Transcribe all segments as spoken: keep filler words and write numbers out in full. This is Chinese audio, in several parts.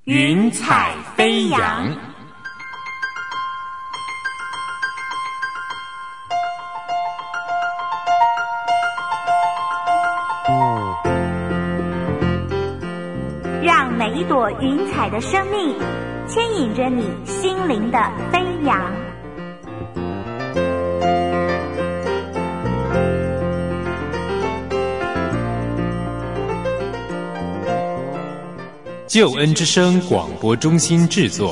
云彩飞扬。 让每一朵云彩的生命牵引着你心灵的飞扬。 救恩之声广播中心制作。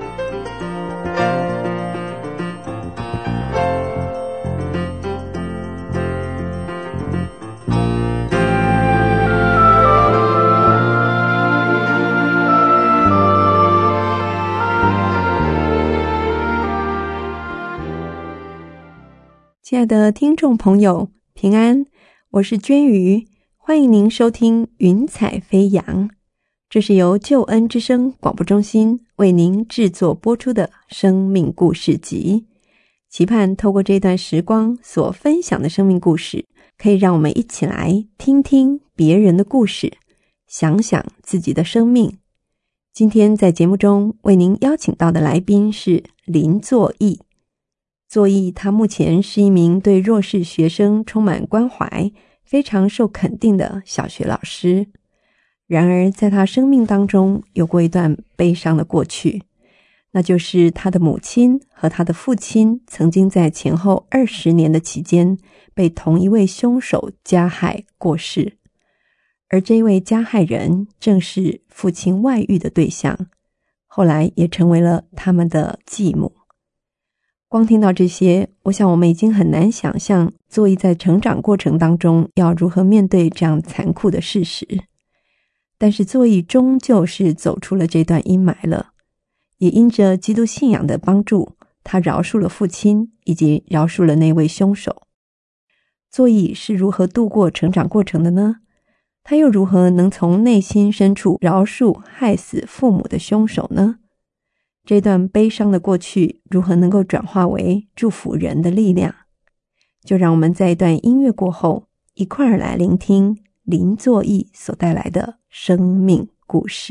亲爱的听众朋友，平安，我是娟瑜，欢迎您收听云彩飞扬。这是由救恩之声广播中心为您制作播出的生命故事集，期盼透过这段时光所分享的生命故事，可以让我们一起来听听别人的故事，想想自己的生命。今天在节目中为您邀请到的来宾是林作义。作义他目前是一名对弱势学生充满关怀、非常受肯定的小学老师。然而在他生命当中有过一段悲伤的过去，那就是他的母亲和他的父亲曾经在前后二十年的期间被同一位凶手加害过世，而这位加害人正是父亲外遇的对象，后来也成为了他们的继母。光听到这些，我想我们已经很难想象作义在成长过程当中要如何面对这样残酷的事实。但是作义终究是走出了这段阴霾了，也因着基督信仰的帮助，他饶恕了父亲，以及饶恕了那位凶手。作义是如何度过成长过程的呢？他又如何能从内心深处饶恕害死父母的凶手呢？这段悲伤的过去如何能够转化为祝福人的力量？就让我们在一段音乐过后，一块儿来聆听林作义所带来的生命故事。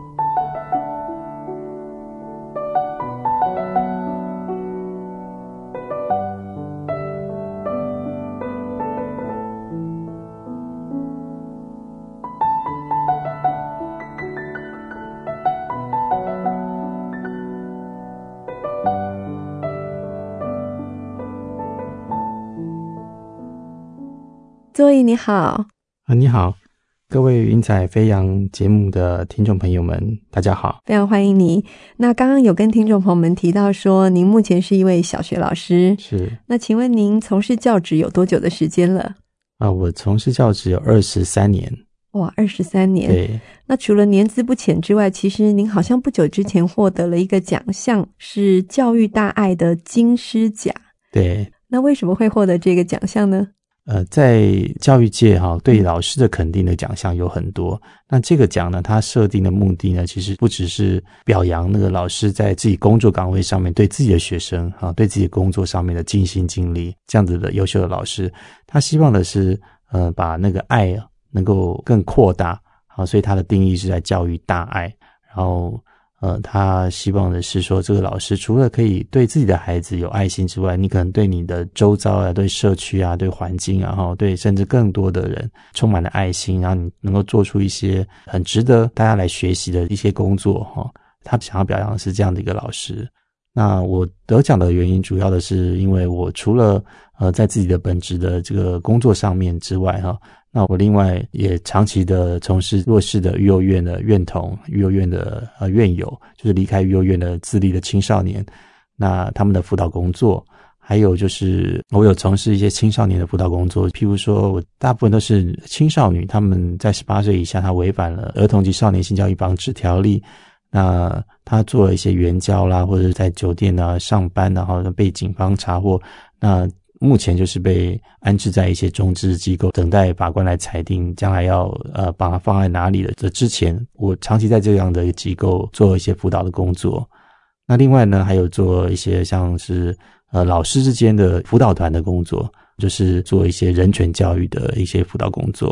作义你好。 啊，你好，各位云彩飞扬节目的听众朋友们，大家好， 非常欢迎你。那刚刚有跟听众朋友们提到说，您目前是一位小学老师， 是。 那请问您从事教职有多久的时间了？ 啊，我从事教职有二十三年。 哇，二十三年。 对。 那除了年资不浅之外，其实您好像不久之前获得了一个奖项，是教育大爱的金狮奖。 对。 那为什么会获得这个奖项呢？ 呃，在教育界哈，对老师的肯定的奖项有很多。那这个奖呢，它设定的目的呢，其实不只是表扬那个老师在自己工作岗位上面对自己的学生哈，对自己工作上面的尽心尽力，这样子的优秀的老师，他希望的是呃，把那个爱能够更扩大啊，所以他的定义是在教育大爱。然后呃，他希望的是说，这个老师除了可以对自己的孩子有爱心之外，你可能对你的周遭啊，对社区啊，对环境啊，哈，对甚至更多的人充满了爱心，然后你能够做出一些很值得大家来学习的一些工作哈。他想要表扬的是这样的一个老师。那我得奖的原因，主要的是因为我除了呃在自己的本职的这个工作上面之外哈。那我另外也长期的从事弱势的育幼院的院童、育幼院的呃院友，就是离开育幼院的自立的青少年，那他们的辅导工作，还有就是我有从事一些青少年的辅导工作，譬如说我大部分都是青少女，他们在十八岁以下，他违反了儿童及少年性教育防治条例，那他做了一些援交啦，或者在酒店啊上班，然后被警方查获，那目前就是被安置在一些中资机构，等待法官来裁定将来要呃把它放在哪里的。这之前我长期在这样的一个机构做一些辅导的工作。那另外呢，还有做一些像是呃老师之间的辅导团的工作，就是做一些人权教育的一些辅导工作。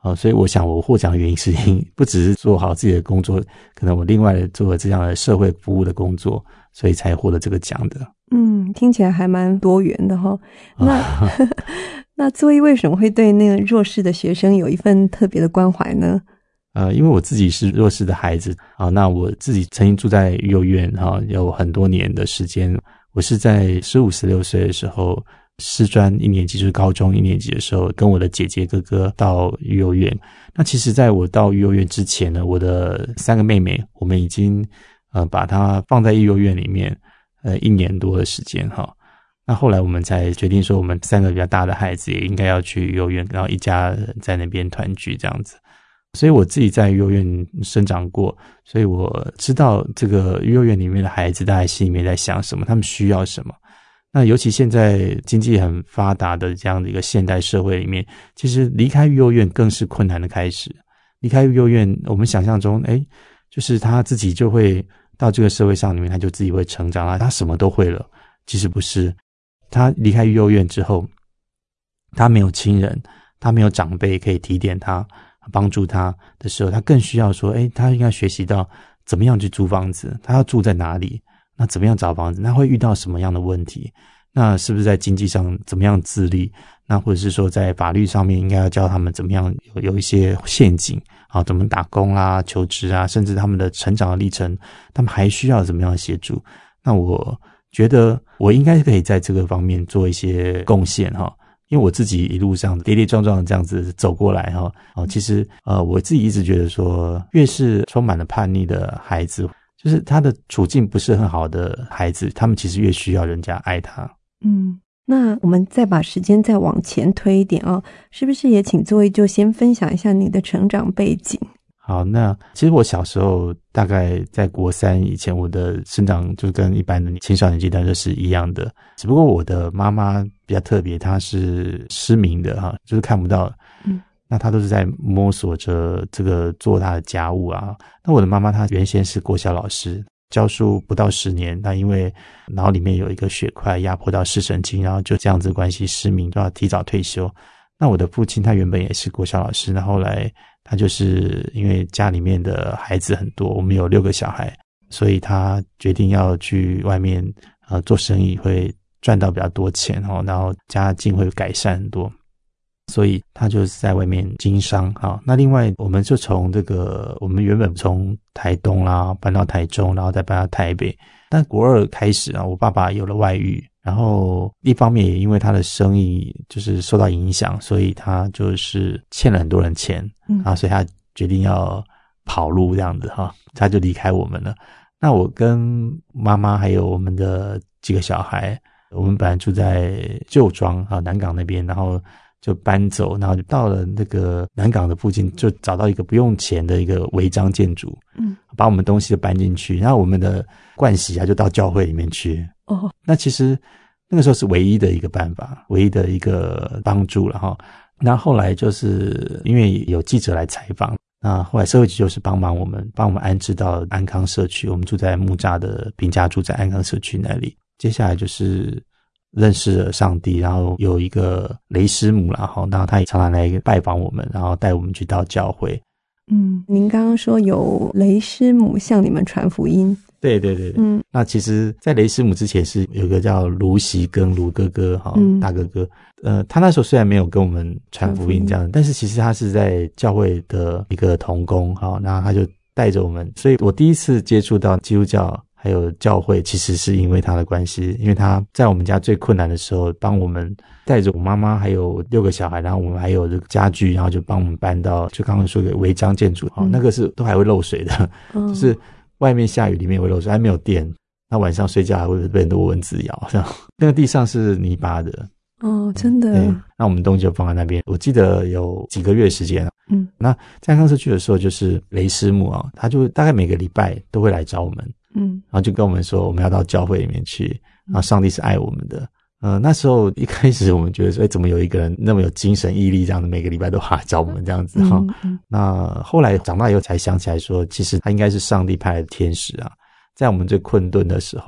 呃，所以我想我获奖的原因是不只是做好自己的工作，可能我另外做了这样的社会服务的工作，所以才获得这个奖的。 嗯，听起来还蛮多元的齁。那那作毅为什么会对那个弱势的学生有一份特别的关怀呢？ 呃，因为我自己是弱势的孩子啊，那我自己曾经住在育幼院哈，有很多年的时间。我是在十五、十六岁的时候，师专一年级，就是高中一年级的时候，跟我的姐姐哥哥到育幼院。那其实在我到育幼院之前呢，我的三个妹妹，我们已经呃把她放在育幼院里面呃一年多的时间哈。那后来我们才决定说，我们三个比较大的孩子也应该要去育幼院，然后一家人在那边团聚这样子。所以我自己在育幼院生长过，所以我知道这个育幼院里面的孩子大概心里面在想什么，他们需要什么。那尤其现在经济很发达的这样的一个现代社会里面，其实离开育幼院更是困难的开始。离开育幼院，我们想象中诶就是他自己就会到这个社会上里面，他就自己会成长了，他什么都会了。其实不是，他离开育幼院之后，他没有亲人，他没有长辈可以提点他帮助他的时候，他更需要说诶他应该学习到怎么样去租房子，他要住在哪里，那怎么样找房子，那会遇到什么样的问题，那是不是在经济上怎么样自立，那或者是说在法律上面应该要教他们怎么样 有, 有一些陷阱啊，怎么打工啊求职啊，甚至他们的成长的历程，他们还需要怎么样的协助。那我觉得我应该可以在这个方面做一些贡献哈，因为我自己一路上跌跌撞撞的这样子走过来哈，哦，其实呃我自己一直觉得说，越是充满了叛逆的孩子，就是他的处境不是很好的孩子，他们其实越需要人家爱他。 嗯，那我们再把时间再往前推一点哦，是不是也请作毅就先分享一下你的成长背景？ 好，那其实我小时候大概在国三以前，我的生长就跟一般的青少年阶段是一样的，只不过我的妈妈比较特别，她是失明的哈，就是看不到。嗯，那她都是在摸索着这个做她的家务啊。那我的妈妈她原先是国小老师，教书不到十年，她因为脑里面有一个血块压迫到视神经，然后就这样子的关系失明，就要提早退休。那我的父亲他原本也是国小老师，那后来他就是因为家里面的孩子很多，我们有六个小孩，所以他决定要去外面呃做生意，会赚到比较多钱哦，然后家境会改善很多，所以他就是在外面经商哈。那另外我们就从这个我们原本从台东啦搬到台中，然后再搬到台北，但国二开始啊，我爸爸有了外遇，然后一方面也因为他的生意就是受到影响，所以他就是欠了很多人钱，嗯，啊，所以他决定要跑路这样子哈，他就离开我们了。那我跟妈妈还有我们的几个小孩，我们本来住在旧庄啊南港那边，然后就搬走，然后就到了那个南港的附近，就找到一个不用钱的一个违章建筑，嗯，把我们东西就搬进去，然后我们的盥洗啊就到教会里面去。哦，那其实那个时候是唯一的一个办法，唯一的一个帮助了哈。那后来就是因为有记者来采访，那后来社会局就是帮忙我们，帮我们安置到安康社区，我们住在木栅的平价住在安康社区那里。接下来就是认识了上帝，然后有一个雷师母啦，然后他也常常来拜访我们，然后带我们去到教会。 嗯，您刚刚说有雷师母向你们传福音。 对对对对，嗯，那其实在雷师母之前是有一个叫卢习庚卢哥哥哈，嗯，大哥哥，呃，他那时候虽然没有跟我们传福音这样，但是其实他是在教会的一个同工哈，然后他就带着我们，所以我第一次接触到基督教还有教会，其实是因为他的关系，因为他在我们家最困难的时候，帮我们带着我妈妈还有六个小孩，然后我们还有这个家具，然后就帮我们搬到就刚刚说的违章建筑，嗯，那个是都还会漏水的，嗯，就是外面下雨里面会漏水，还没有电，那晚上睡觉还会被很多蚊子咬，这样那个地上是泥巴的。 哦，真的。 对，那我们东西就放在那边，我记得有几个月时间。嗯，那在安康社区的时候，就是雷师母啊，他就大概每个礼拜都会来找我们，嗯，然后就跟我们说我们要到教会里面去，然后上帝是爱我们的。呃，那时候一开始我们觉得说，哎，怎么有一个人那么有精神毅力，这样子每个礼拜都来找我们这样子哈，嗯嗯。那后来长大以后才想起来说，其实他应该是上帝派来的天使啊，在我们最困顿的时候，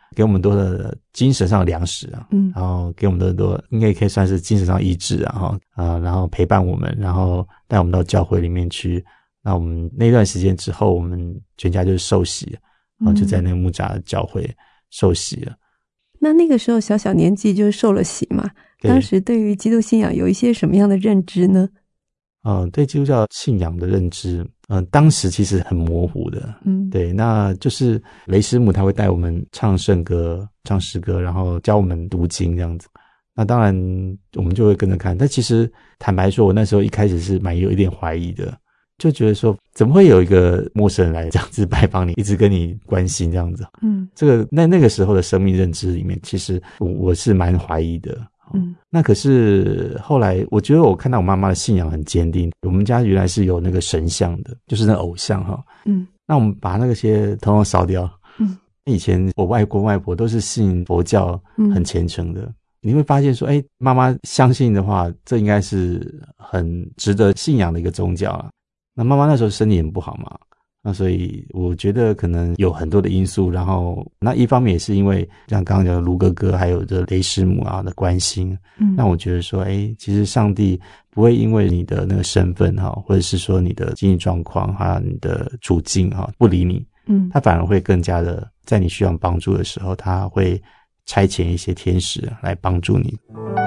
给我们多的精神上的粮食啊，嗯，然后给我们的多应该可以算是精神上医治啊，哈，呃，然后陪伴我们，然后带我们到教会里面去。那我们那段时间之后，我们全家就是受洗，然后就在那个木栅教会受洗了。 那那个时候小小年纪就受了洗嘛，当时对于基督信仰有一些什么样的认知呢？ 呃，对基督教信仰的认知，嗯、呃，当时其实很模糊的，嗯，对，那就是雷师母他会带我们唱圣歌、唱诗歌，然后教我们读经这样子。那当然我们就会跟着看，但其实坦白说，我那时候一开始是蛮有一点怀疑的，就觉得说怎么会有一个陌生人来这样子拜访你，一直跟你关心这样子，嗯，这个那那个时候的生命认知里面，其实我我是蛮怀疑的。嗯，那可是后来我觉得我看到我妈妈的信仰很坚定，我们家原来是有那个神像的，就是那偶像哈，嗯，那我们把那个些统统烧掉，嗯，以前我外公外婆都是信佛教，很虔诚的，嗯，你会发现说，哎，妈妈相信的话，这应该是很值得信仰的一个宗教啊。那妈妈那时候身体很不好嘛，那所以我觉得可能有很多的因素，然后那一方面也是因为像刚刚讲的卢哥哥还有这雷师母啊的关心，嗯，让我觉得说，哎，其实上帝不会因为你的那个身份哈，或者是说你的经济状况哈、你的处境哈不理你，嗯，他反而会更加的在你需要帮助的时候，他会差遣一些天使来帮助你。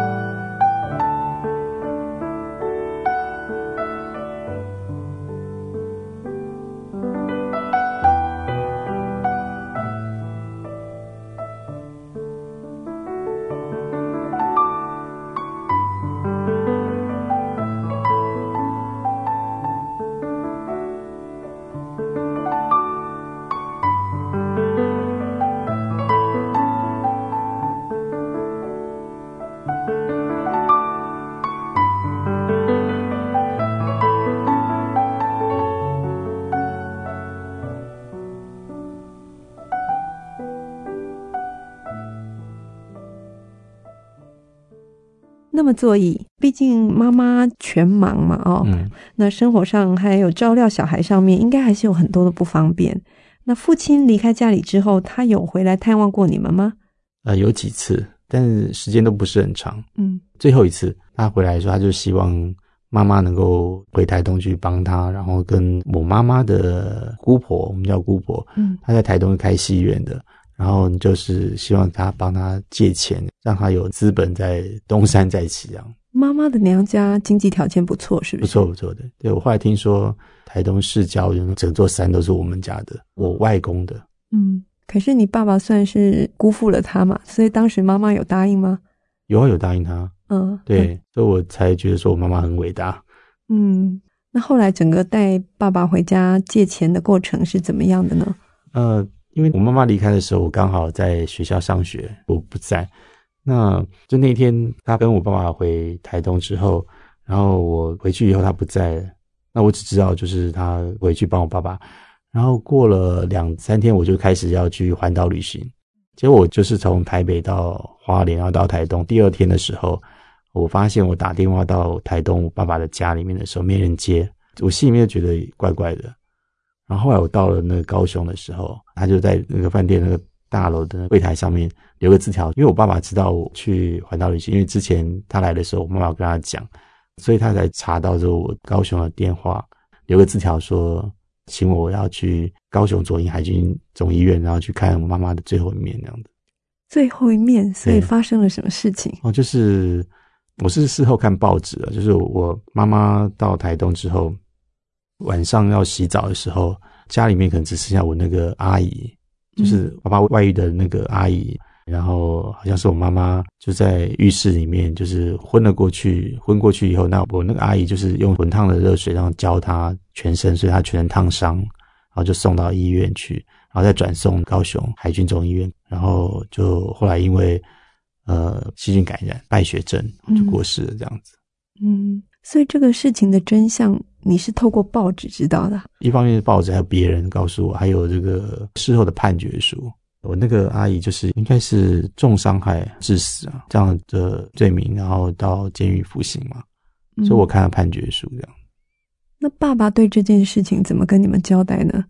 那么座椅，毕竟妈妈全忙嘛，哦，嗯，那生活上还有照料小孩上面，应该还是有很多的不方便。那父亲离开家里之后，他有回来探望过你们吗？ 呃，有几次，但是时间都不是很长。嗯，最后一次他回来的时候，他就希望妈妈能够回台东去帮他，然后跟我妈妈的姑婆，我们叫姑婆，嗯，她在台东开戏院的。然后就是希望他帮他借钱，让他有资本在东山再起这样。 妈妈的娘家经济条件不错，是不是？ 不错不错的。对，我后来听说台东市郊整座山都是我们家的，我外公的。 嗯，可是你爸爸算是辜负了他嘛，所以当时妈妈有答应吗？ 有啊，有答应他。嗯，对，嗯，所以我才觉得说我妈妈很伟大。 嗯，那后来整个带爸爸回家借钱的过程是怎么样的呢？ 呃因为我妈妈离开的时候，我刚好在学校上学，我不在。那就那天她跟我爸爸回台东之后，然后我回去以后她不在了，那我只知道就是她回去帮我爸爸。然后过了两三天，我就开始要去环岛旅行。结果我就是从台北到花莲，然后到台东。第二天的时候，我发现我打电话到台东我爸爸的家里面的时候没人接，我心里面就觉得怪怪的。然后后来我到了那个高雄的时候，他就在那个饭店那个大楼的柜台上面留个字条，因为我爸爸知道我去环岛旅行，因为之前他来的时候我妈妈跟他讲，所以他才查到之后我高雄的电话，留个字条说请我要去高雄左营海军总医院，然后去看我妈妈的最后一面那样子。 最后一面，所以发生了什么事情？ 哦，就是我是事后看报纸了，就是我妈妈到台东之后晚上要洗澡的时候，家里面可能只剩下我那个阿姨，就是爸爸外遇的那个阿姨，然后好像是我妈妈就在浴室里面就是昏了过去，昏过去以后，那我那个阿姨就是用滚烫的热水然后浇她全身，所以她全身烫伤，然后就送到医院去，然后再转送高雄海军总医院，然后就后来因为呃细菌感染败血症就过世了这样子。 嗯，所以这个事情的真相你是透过报纸知道的？ 一方面是报纸，还有别人告诉我，还有这个事后的判决书。我那个阿姨就是应该是重伤害致死啊这样的罪名，然后到监狱服刑嘛，嗯，所以我看了判决书这样。 那爸爸对这件事情怎么跟你们交代呢？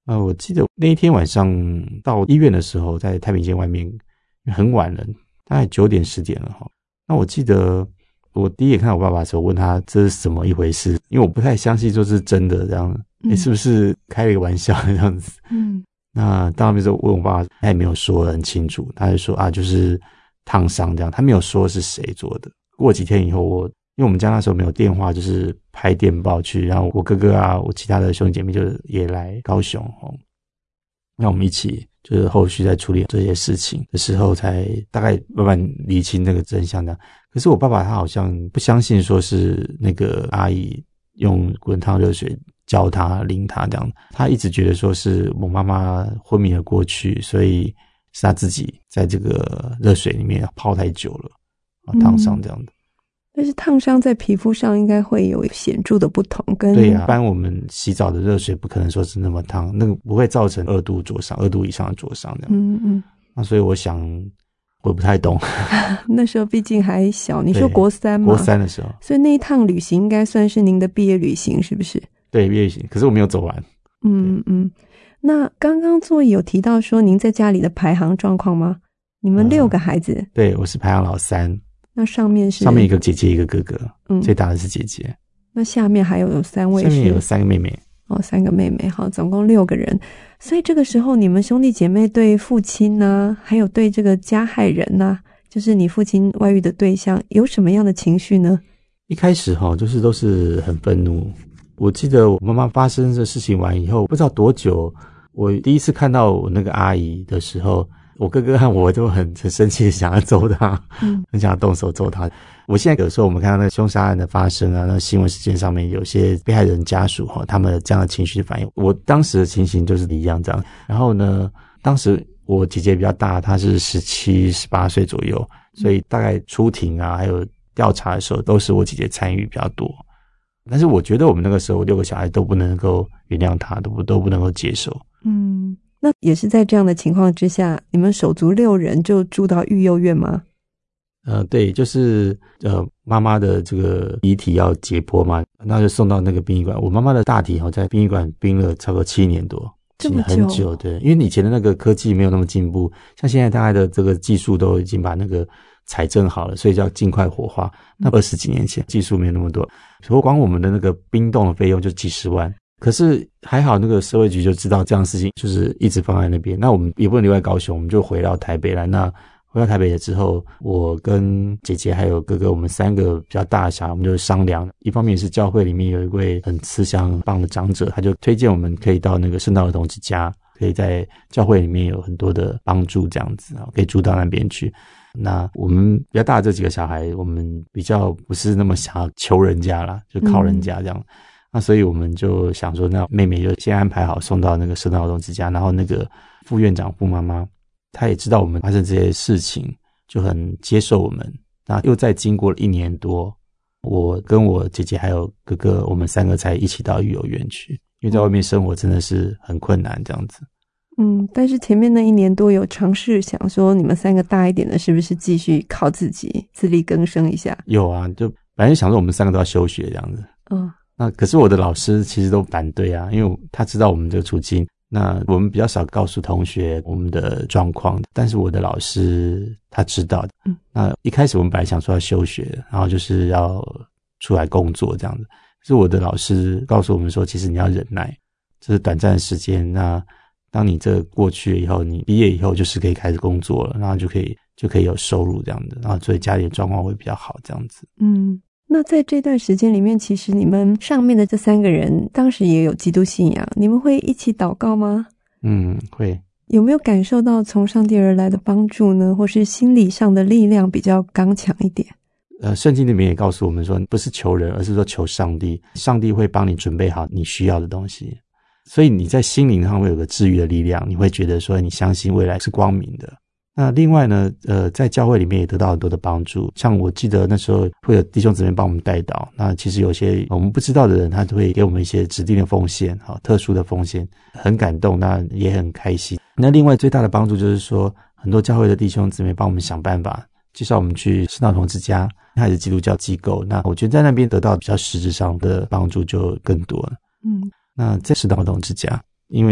呃，我记得那一天晚上到医院的时候，在太平间外面很晚了，大概九点十点了哈。那我记得我第一眼看到我爸爸的时候，问他这是什么一回事，因为我不太相信说是真的这样，你、嗯欸、是不是开了一个玩笑这样子？嗯，那到那边之后问我爸爸，他也没有说得很清楚，他就说啊，就是烫伤这样，他没有说是谁做的。过几天以后，我因为我们家那时候没有电话，就是拍电报去，然后我哥哥啊，我其他的兄弟姐妹就也来高雄哦，那我们一起就是后续在处理这些事情的时候，才大概慢慢理清那个真相的。可是我爸爸他好像不相信说是那个阿姨用滚烫热水浇他淋他这样，他一直觉得说是我妈妈昏迷了过去，所以是他自己在这个热水里面泡太久了烫伤这样的。 嗯，但是烫伤在皮肤上应该会有显著的不同，跟对呀、啊，一般我们洗澡的热水不可能说是那么烫，那个不会造成二度灼伤，二度以上的灼伤这样。嗯嗯，那所以我想我不太懂。 那时候毕竟还小，你说国三嘛？ 国三的时候， 所以那一趟旅行应该算是您的毕业旅行，是不是？ 对，毕业旅行，可是我没有走完。 嗯嗯，那刚刚作业有提到说您在家里的排行状况吗？你们六个孩子？嗯、 对，我是排行老三。 那上面是上面一个姐姐一个哥哥，嗯，最大的是姐姐。 那下面还有有三位是， 下面有三个妹妹。 哦，三个妹妹，好，总共六个人。所以这个时候你们兄弟姐妹对父亲啊，还有对这个加害人啊，就是你父亲外遇的对象，有什么样的情绪呢？ 一开始齁，就是都是很愤怒。我记得我妈妈发生这事情完以后，不知道多久，我第一次看到我那个阿姨的时候，我哥哥和我都很很生气，想要揍他，嗯，很想要动手揍他。我现在有时候我们看到那个凶杀案的发生啊，那新闻事件上面有些被害人家属哈，他们这样的情绪反应，我当时的情形就是一样这样。然后呢，当时我姐姐比较大，她是十七、十八岁左右，所以大概出庭啊，还有调查的时候，都是我姐姐参与比较多。但是我觉得我们那个时候六个小孩都不能够原谅他，都不都不能够接受。 嗯，那也是在这样的情况之下，你们手足六人就住到育幼院吗？ 呃，对，就是呃妈妈的这个遗体要解剖嘛，那就送到那个殡仪馆。我妈妈的大体齁在殡仪馆冰了差不多七年多， 这么久， 很久，对，因为以前的那个科技没有那么进步，像现在大概的这个技术都已经把那个采证好了，所以就要尽快火化。那二十几年前技术没有那么多，所以光我们的那个冰冻的费用就几十万。可是还好那个社会局就知道这样的事情就是一直放在那边，那我们也不能留在高雄，我们就回到台北来。那回到台北了之后，我跟姐姐还有哥哥，我们三个比较大的小孩，我们就商量。一方面是教会里面有一位很慈祥棒的长者，他就推荐我们可以到那个圣道儿童之家，可以在教会里面有很多的帮助这样子，可以住到那边去。那我们比较大的这几个小孩，我们比较不是那么想要求人家啦，就靠人家这样。嗯，那所以我们就想说，那妹妹就先安排好送到那个圣道儿童之家，然后那个副院长副妈妈她也知道我们发生这些事情，就很接受我们。那又再经过了一年多，我跟我姐姐还有哥哥，我们三个才一起到育幼院去，因为在外面生活真的是很困难这样子。 嗯，但是前面那一年多有尝试想说你们三个大一点的是不是继续靠自己自力更生一下？ 有啊，就本来想说我们三个都要休学这样子。嗯，那可是我的老师其实都反对啊，因为他知道我们这个处境，那我们比较少告诉同学我们的状况，但是我的老师他知道的。嗯，那一开始我们本来想说要休学，然后就是要出来工作这样子，可是我的老师告诉我们说，其实你要忍耐，这是短暂的时间，那当你这过去以后，你毕业以后就是可以开始工作了，然后就可以就可以有收入这样的，然后所以家里的状况会比较好这样子。 嗯，那在这段时间里面，其实你们上面的这三个人当时也有基督信仰，你们会一起祷告吗？ 嗯，会。 有没有感受到从上帝而来的帮助呢？或是心理上的力量比较刚强一点？ 呃，圣经里面也告诉我们说，不是求人，而是说求上帝，上帝会帮你准备好你需要的东西。所以你在心灵上会有个治愈的力量，你会觉得说你相信未来是光明的。那另外呢，呃，在教会里面也得到很多的帮助，像我记得那时候会有弟兄姊妹帮我们代祷，那其实有些我们不知道的人，他就会给我们一些指定的奉献，好，特殊的奉献，很感动，那也很开心。那另外最大的帮助就是说，很多教会的弟兄姊妹帮我们想办法介绍我们去圣道儿童之家，还是基督教机构，那我觉得在那边得到比较实质上的帮助就更多了。嗯，那在圣道儿童之家，因为不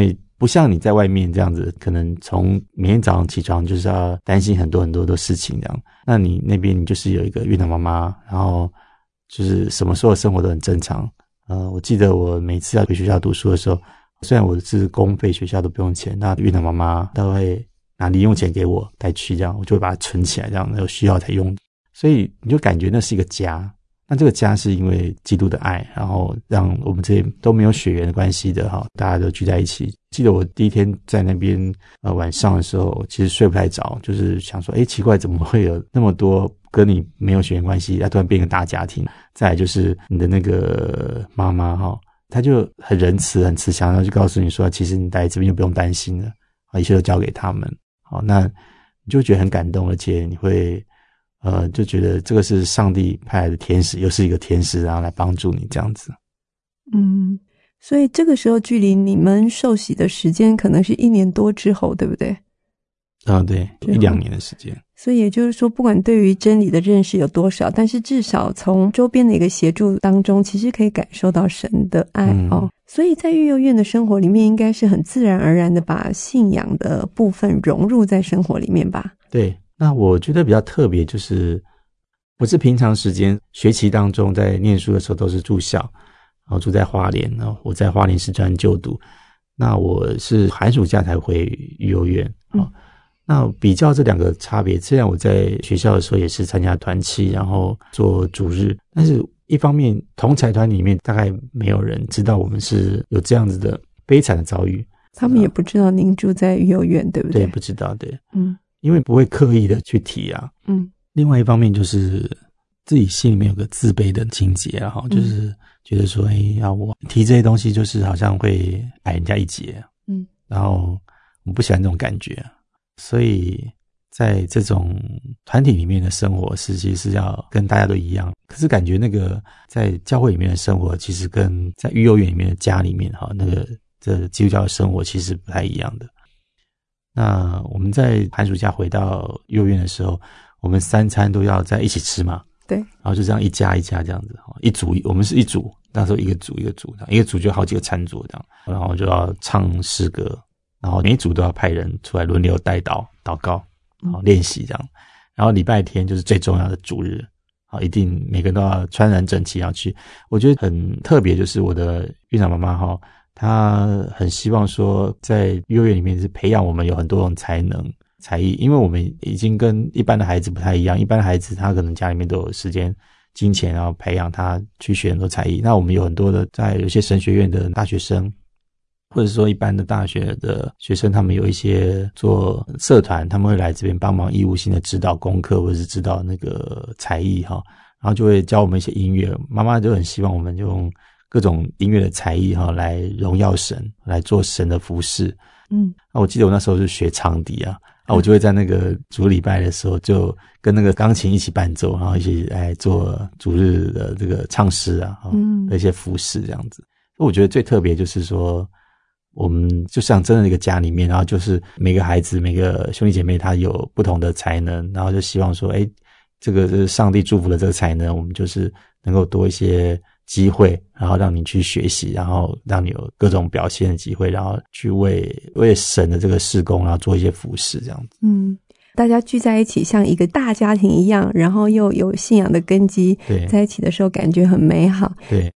不像你在外面这样子，可能从每天早上起床就是要担心很多很多的事情这样。那你那边你就是有一个月亮妈妈，然后就是什么时候生活都很正常。呃，我记得我每次要回学校读书的时候，虽然我是公费学校都不用钱，那月亮妈妈都会拿零用钱给我带去，这样我就会把它存起来，这样有需要才用。所以你就感觉那是一个家。那这个家是因为基督的爱，然后让我们这些都没有血缘的关系的哈，大家都聚在一起。记得我第一天在那边呃晚上的时候，其实睡不太着，就是想说，诶，奇怪，怎么会有那么多跟你没有血缘关系，要突然变成大家庭？再来就是你的那个妈妈哈，她就很仁慈、很慈祥，然后就告诉你说，其实你来这边就不用担心了，啊，一切都交给他们。好，那你就觉得很感动，而且你会。呃，就觉得这个是上帝派来的天使，又是一个天使，然后来帮助你这样子。 嗯，所以这个时候距离你们受洗的时间可能是一年多之后，对不对？ 啊、呃，对，一两年的时间。所以也就是说，不管对于真理的认识有多少，但是至少从周边的一个协助当中，其实可以感受到神的爱、嗯、哦。所以在育幼院的生活里面，应该是很自然而然的把信仰的部分融入在生活里面吧？对。 那我觉得比较特别就是我是平常时间学期当中在念书的时候都是住校，然后住在花莲，然后我在花莲师专就读。那我是寒暑假才回育幼院、嗯、那比较这两个差别，虽然我在学校的时候也是参加团契，然后做主日，但是一方面同才团里面大概没有人知道我们是有这样子的悲惨的遭遇， 他们也不知道您住在育幼院，对不对？ 对，不知道，对，嗯。因为不会刻意的去提啊，嗯，另外一方面就是自己心里面有个自卑的情节啊，嗯、就是觉得说，哎呀，我提这些东西就是好像会矮人家一截，嗯，然后我不喜欢这种感觉，所以在这种团体里面的生活是其实是要跟大家都一样，可是感觉那个在教会里面的生活，其实跟在育幼院里面的家里面哈，那个这基督教的生活其实不太一样的。那我们在寒暑假回到幼儿园的时候，我们三餐都要在一起吃嘛， 对， 然后就这样一家一家这样子，一组我们是一组，那时候一个组一个组，一个组就好几个餐桌这样，然后就要唱诗歌，然后每一组都要派人出来轮流带祷祷告，然后练习这样，然后礼拜天就是最重要的主日，好，一定每个人都要穿染整齐要去。我觉得很特别，就是我的院长妈妈哈。他很希望说在幼儿园里面是培养我们有很多种才能才艺，因为我们已经跟一般的孩子不太一样，一般的孩子他可能家里面都有时间金钱，然后培养他去学很多才艺，那我们有很多的在有些神学院的大学生，或者说一般的大学的学生，他们有一些做社团，他们会来这边帮忙义务性的指导功课或者是指导那个才艺哈，然后就会教我们一些音乐，妈妈就很希望我们就用各种音乐的才艺哈，来荣耀神，来做神的服事。嗯，啊，我记得我那时候是学长笛啊，啊，我就会在那个主礼拜的时候，就跟那个钢琴一起伴奏，然后一起来做主日的这个唱诗啊，嗯，的一些服事这样子。我觉得最特别就是说，我们就像真的一个家里面，然后就是每个孩子、每个兄弟姐妹他有不同的才能，然后就希望说，哎，这个是上帝祝福的这个才能，我们就是能够多一些机会，然后让你去学习，然后让你有各种表现的机会，然后去为为神的这个事工，然后做一些服事这样子。嗯， 大家聚在一起像一个大家庭一样，然后又有信仰的根基， 对， 在一起的时候感觉很美好。 对。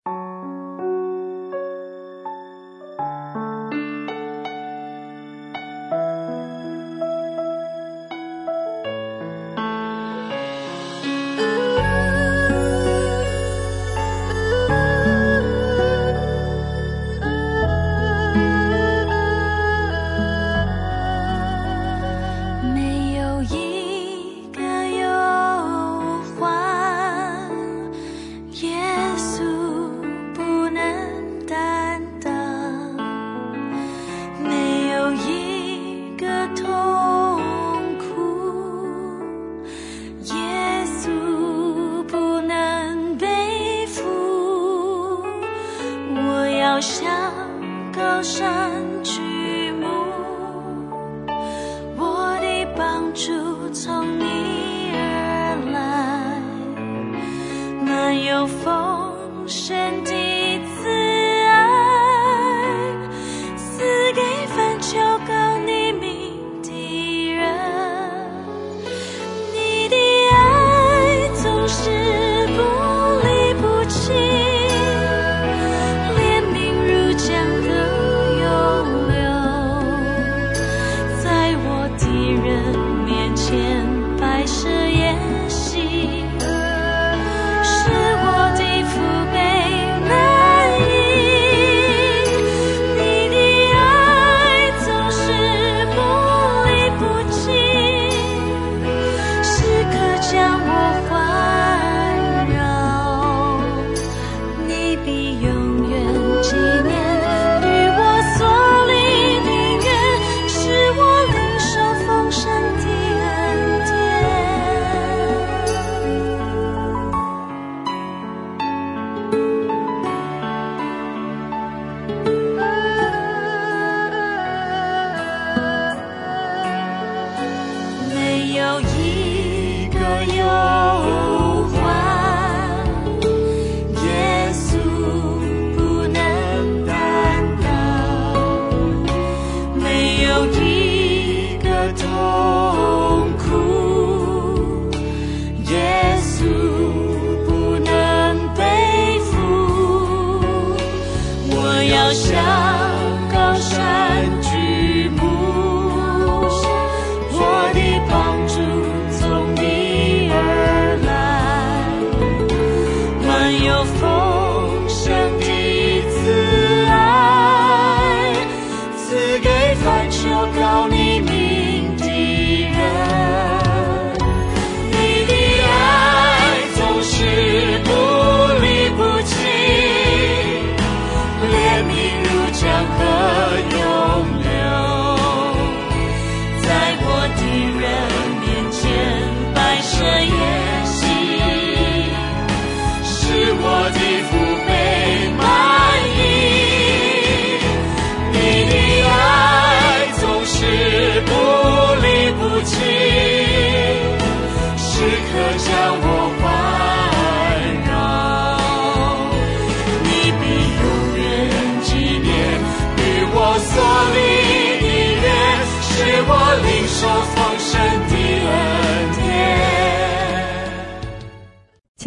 神的慈爱，赐给凡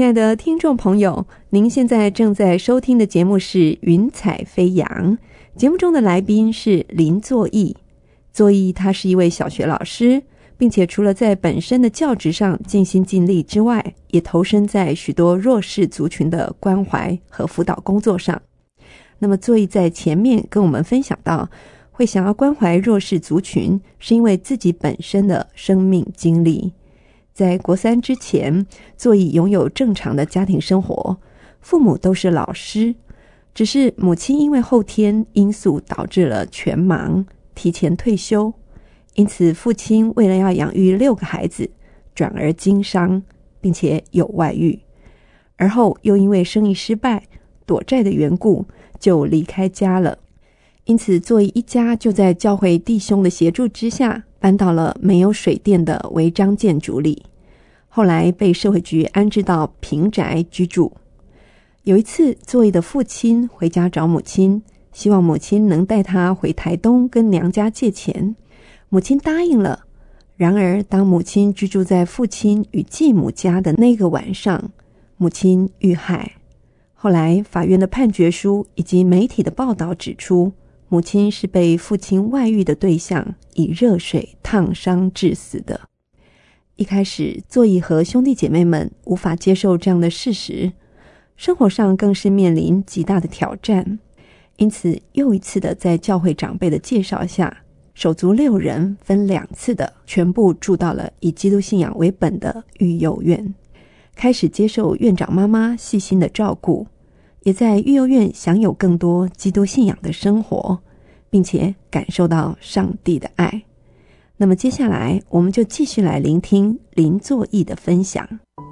亲爱的听众朋友，您现在正在收听的节目是《云彩飞扬》，节目中的来宾是林作义。作义他是一位小学老师，并且除了在本身的教职上尽心尽力之外，也投身在许多弱势族群的关怀和辅导工作上。那么作义在前面跟我们分享到，会想要关怀弱势族群，是因为自己本身的生命经历。在国三之前，作义拥有正常的家庭生活，父母都是老师，只是母亲因为后天因素导致了全盲，提前退休，因此父亲为了要养育六个孩子，转而经商，并且有外遇，而后又因为生意失败，躲债的缘故，就离开家了。因此作义一家就在教会弟兄的协助之下，搬到了没有水电的违章建筑里，后来被社会局安置到平宅居住。有一次作义的父亲回家找母亲，希望母亲能带他回台东跟娘家借钱，母亲答应了。然而当母亲居住在父亲与继母家的那个晚上，母亲遇害。后来法院的判决书以及媒体的报道指出，母亲是被父亲外遇的对象以热水烫伤致死的。一开始作义和兄弟姐妹们无法接受这样的事实，生活上更是面临极大的挑战，因此又一次的在教会长辈的介绍下，手足六人分两次的全部住到了以基督信仰为本的育幼院，开始接受院长妈妈细心的照顾，也在育幼院享有更多基督信仰的生活，并且感受到上帝的爱。那么接下来我们就继续来聆听林作义的分享。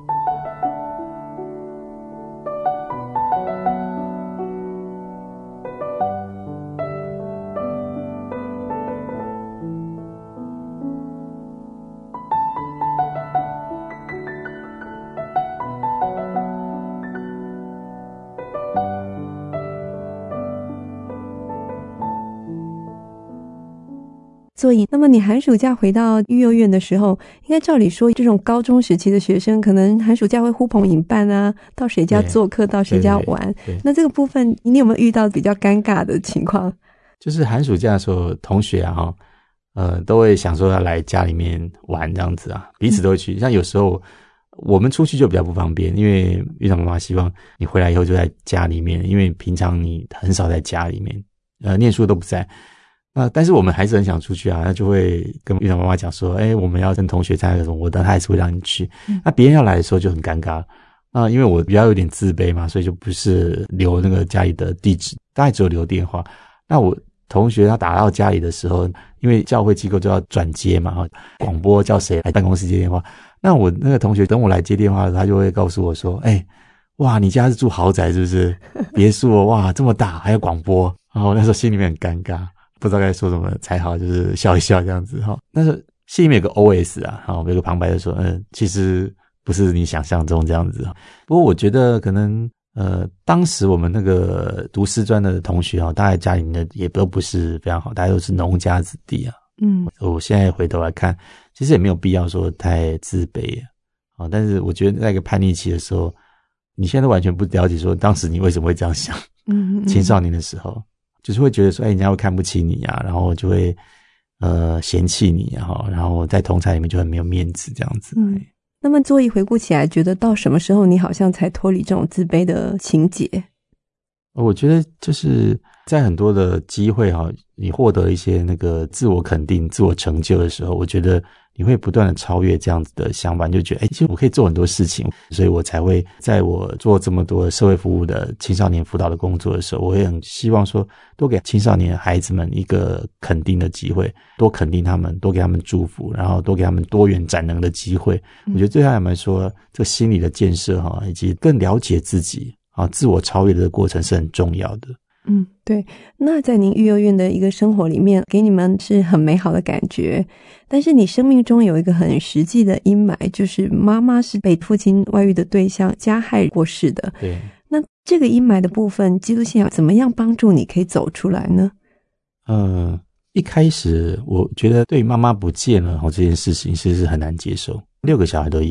所以那么你寒暑假回到育幼院的时候，应该照理说这种高中时期的学生可能寒暑假会呼朋引伴啊，到谁家做客，到谁家玩。 对对对， 那这个部分你有没有遇到比较尴尬的情况？ 就是寒暑假的时候，同学啊呃都会想说要来家里面玩这样子啊，彼此都会去、嗯、像有时候我们出去就比较不方便，因为院长妈妈希望你回来以后就在家里面，因为平常你很少在家里面，呃念书都不在。那但是我们还是很想出去啊，那就会跟院长妈妈讲说，哎、欸，我们要跟同学参加个什么活动，他还是会让你去。嗯、那别人要来的时候就很尴尬。那因为我比较有点自卑嘛，所以就不是留那个家里的地址，大概只有留电话。那我同学他打到家里的时候，因为教会机构就要转接嘛，广播叫谁来办公室接电话。那我那个同学等我来接电话的时候，他就会告诉我说，哎、欸，哇，你家是住豪宅是不是？别墅哦，哇，这么大还有广播。然后那时候心里面很尴尬。不知道该说什么才好，就是笑一笑这样子哈。但是心里面有个 O S 啊，哈，有个旁白就说，嗯，其实不是你想象中这样子。不过我觉得可能，呃，当时我们那个读师专的同学啊，大概家里面也都不是非常好，大家都是农家子弟啊。嗯，我现在回头来看，其实也没有必要说太自卑啊。但是我觉得在一个叛逆期的时候，你现在都完全不了解说当时你为什么会这样想。嗯，青少年的时候。就是会觉得说，哎、欸，人家会看不起你啊，然后就会呃嫌弃你啊，然后在同侪里面就很没有面子这样子。嗯， 那么作义回顾起来，觉得到什么时候你好像才脱离这种自卑的情节？ 我觉得就是在很多的机会哈，你获得一些那个自我肯定、自我成就的时候，我觉得你会不断的超越这样子的想法，你就觉得，哎、欸，其实我可以做很多事情，所以我才会在我做这么多社会服务的青少年辅导的工作的时候，我也很希望说，多给青少年孩子们一个肯定的机会，多肯定他们，多给他们祝福，然后多给他们多元展能的机会。嗯、我觉得对他们来说，这个心理的建设哈，以及更了解自己啊，自我超越的过程是很重要的。 嗯，对。那在您育幼院的一个生活里面，给你们是很美好的感觉，但是你生命中有一个很实际的阴霾，就是妈妈是被父亲外遇的对象加害过世的。 对。 那这个阴霾的部分，基督信仰怎么样帮助你可以走出来呢？ 呃，一开始我觉得对妈妈不见了这件事情其实是很难接受，六个小孩都一样。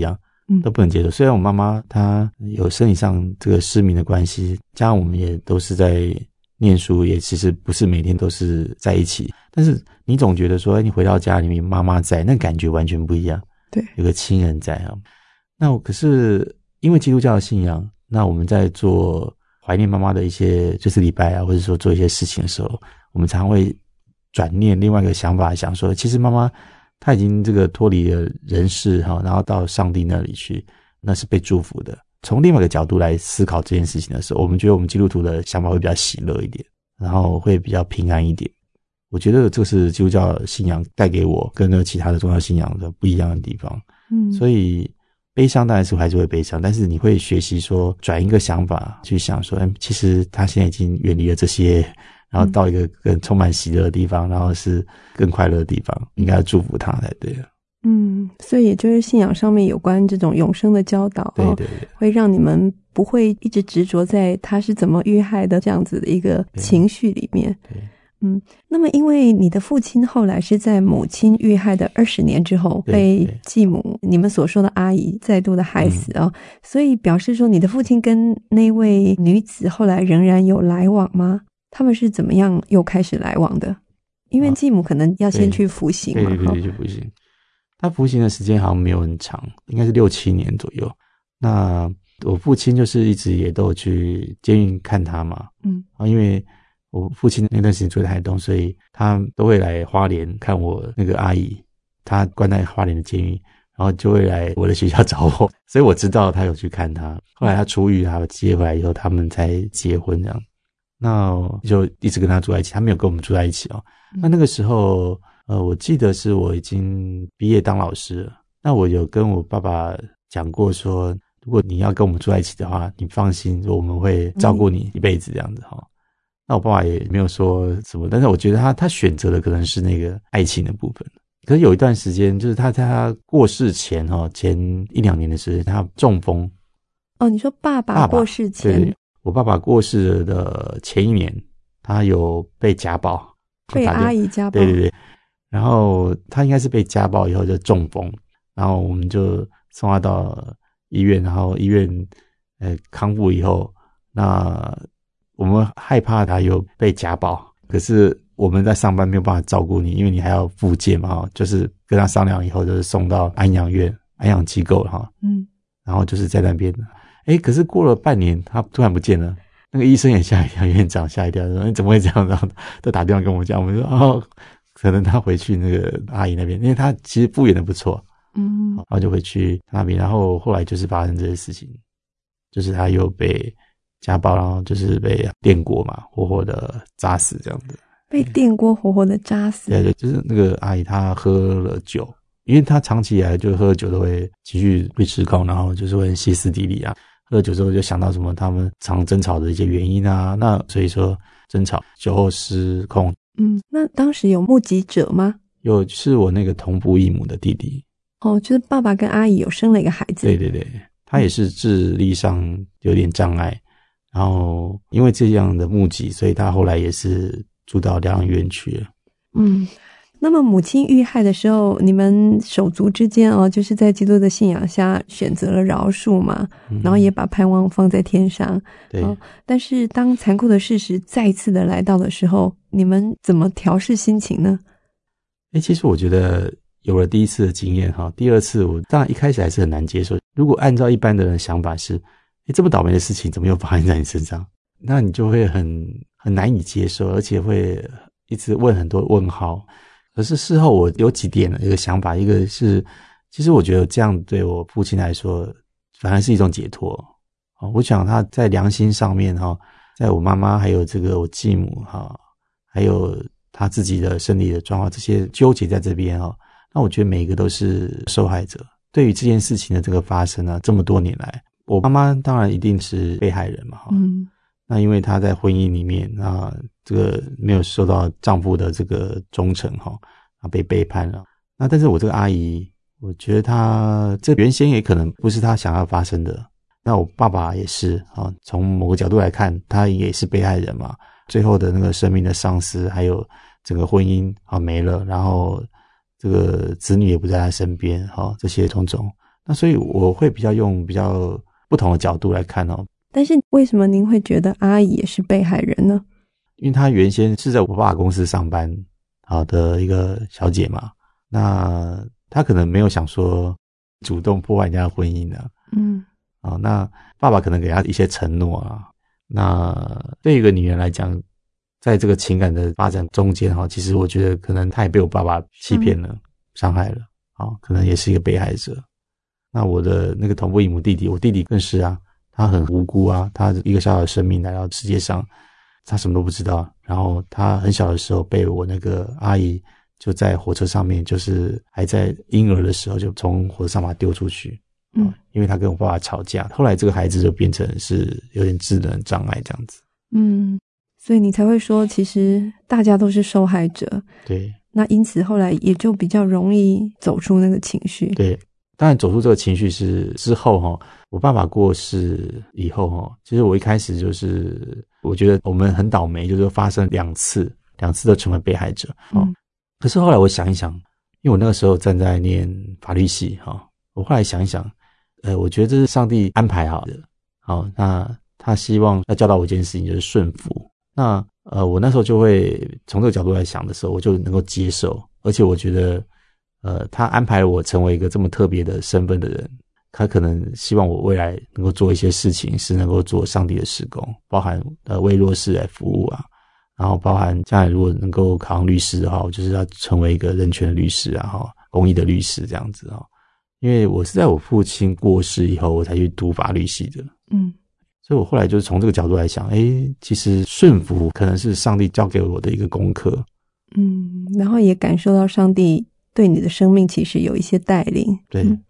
嗯， 都不能接受。虽然我妈妈她有生理上这个失明的关系，加上我们也都是在念书，也其实不是每天都是在一起，但是你总觉得说，你回到家里面妈妈在，那感觉完全不一样。 对， 有个亲人在啊。那我可是因为基督教的信仰，那我们在做怀念妈妈的一些就是礼拜啊，或者说做一些事情的时候，我们常常会转念另外一个想法，想说其实妈妈她已经这个脱离了人世哈，然后到上帝那里去，那是被祝福的。从另外一个角度来思考这件事情的时候，我们觉得我们基督徒的想法会比较喜乐一点，然后会比较平安一点。我觉得这是基督教信仰带给我跟那个其他的宗教信仰的不一样的地方。 嗯， 所以悲伤当然是还是会悲伤，但是你会学习说转一个想法去想说，嗯，其实他现在已经远离了这些，然后到一个更充满喜乐的地方，然后是更快乐的地方，应该要祝福他才对了。 嗯，所以也就是信仰上面有关这种永生的教导， 对对对， 会让你们不会一直执着在他是怎么遇害的这样子的一个情绪里面。 对， 嗯，那么因为你的父亲后来是在母亲遇害的二十年之后被继母你们所说的阿姨再度的害死啊、哦嗯，所以表示说你的父亲跟那位女子后来仍然有来往吗？他们是怎么样又开始来往的？因为继母可能要先去服刑嘛， 对对对，去服刑。他服刑的时间好像没有很长，应该是六七年左右。那我父亲就是一直也都有去监狱看他嘛，嗯，因为我父亲那段时间住在台东，所以他都会来花莲看我那个阿姨，他关在花莲的监狱，然后就会来我的学校找我，所以我知道他有去看他。后来他出狱，他接回来以后，他们才结婚这样。那就一直跟他住在一起，他没有跟我们住在一起哦。那那个时候，呃，我记得是我已经毕业当老师了。那我有跟我爸爸讲过说，如果你要跟我们住在一起的话，你放心，我们会照顾你一辈子这样子哈、哦。那我爸爸也没有说什么，但是我觉得他他选择的可能是那个爱情的部分。可是有一段时间，就是他在他过世前哈，前一两年的时间，他中风。 哦，你说爸爸过世前？ 对，我爸爸过世的前一年，他有被家暴， 被阿姨家暴。 对对对，然后他应该是被家暴以后就中风，然后我们就送他到医院，然后医院呃康复以后，那我们害怕他有被家暴，可是我们在上班没有办法照顾你，因为你还要复健嘛，就是跟他商量以后，就是送到安养院、安养机构哈，嗯，然后就是在那边，诶，可是过了半年，他突然不见了，那个医生也吓一跳，院长吓一跳，说你怎么会这样？然后都打电话跟我讲，我们说哦，可能他回去那个阿姨那边，因为他其实复原的不错，嗯，然后就回去那边，然后后来就是发生这些事情，就是他又被家暴，然后就是被电锅嘛，活活的扎死这样子。 被电锅活活的扎死。 对对，就是那个阿姨她喝了酒，因为她长期以来就喝了酒都会情绪会失控，然后就是会歇斯底里啊。喝了酒之后就想到什么他们常争吵的一些原因啊，那所以说争吵酒后失控。 嗯，那当时有目击者吗？ 有，是我那个同父异母的弟弟。 哦，就是爸爸跟阿姨有生了一个孩子。 对对对，他也是智力上有点障碍，然后因为这样的目击，所以他后来也是住到疗养院去了。嗯， 那么母亲遇害的时候，你们手足之间哦，就是在基督的信仰下选择了饶恕嘛，嗯、然后也把盼望放在天上。 对、哦， 但是当残酷的事实再次的来到的时候，你们怎么调试心情呢？ 诶，其实我觉得有了第一次的经验哈，第二次我当然一开始还是很难接受。如果按照一般的人的想法是，诶，这么倒霉的事情怎么又发生在你身上？那你就会很很难以接受，而且会一直问很多问号。可是事后我有几点的一个想法，一个是其实我觉得这样对我父亲来说反而是一种解脱。我想他在良心上面在我妈妈还有这个我继母还有他自己的身体的状况，这些纠结在这边那我觉得每一个都是受害者。对于这件事情的这个发生呢，这么多年来，我妈妈当然一定是被害人嘛，嗯，那因为她在婚姻里面，那这个没有受到丈夫的这个忠诚哈，啊被背叛了。那但是我这个阿姨，我觉得她这原先也可能不是她想要发生的。那我爸爸也是啊，从某个角度来看，他也是被害人嘛。最后的那个生命的丧失，还有整个婚姻啊没了，然后这个子女也不在他身边哈，这些种种。 那所以我会比较用比较不同的角度来看哦。 但是为什么您会觉得阿姨也是被害人呢？ 因为她原先是在我爸爸公司上班好的一个小姐嘛，那她可能没有想说主动破坏人家的婚姻啊。 嗯， 哦，那爸爸可能给她一些承诺啊。那对一个女人来讲，在这个情感的发展中间哈，其实我觉得可能她也被我爸爸欺骗了、伤害了，哦，可能也是一个被害者。那我的那个同父异母弟弟，我弟弟更是啊，他很无辜啊，他一个小小的生命来到世界上，他什么都不知道。然后他很小的时候被我那个阿姨就在火车上面，就是还在婴儿的时候就从火车上把他丢出去。嗯，因为他跟我爸爸吵架，后来这个孩子就变成是有点智能障碍这样子。 嗯，所以你才会说其实大家都是受害者。 对， 那因此后来也就比较容易走出那个情绪。 对，当然走出这个情绪是之后齁，我爸爸过世以后齁，其实我一开始就是我觉得我们很倒霉，就是发生两次两次都成为被害者。嗯，可是后来我想一想，因为我那个时候站在念法律系齁，我后来想一想，呃，我觉得这是上帝安排好的。好，那他希望要教导我一件事情，就是顺服。那呃，我那时候就会从这个角度来想的时候，我就能够接受，而且我觉得呃，他安排我成为一个这么特别的身份的人，他可能希望我未来能够做一些事情，是能够做上帝的事工，包含呃为弱势来服务啊，然后包含将来如果能够考上律师的话，我就是要成为一个人权的律师啊，公益的律师这样子啊。因为我是在我父亲过世以后，我才去读法律系的。嗯，所以我后来就是从这个角度来想，诶，其实顺服可能是上帝教给我的一个功课。 嗯，然后也感受到上帝对你的生命其实有一些带领。 对。 嗯，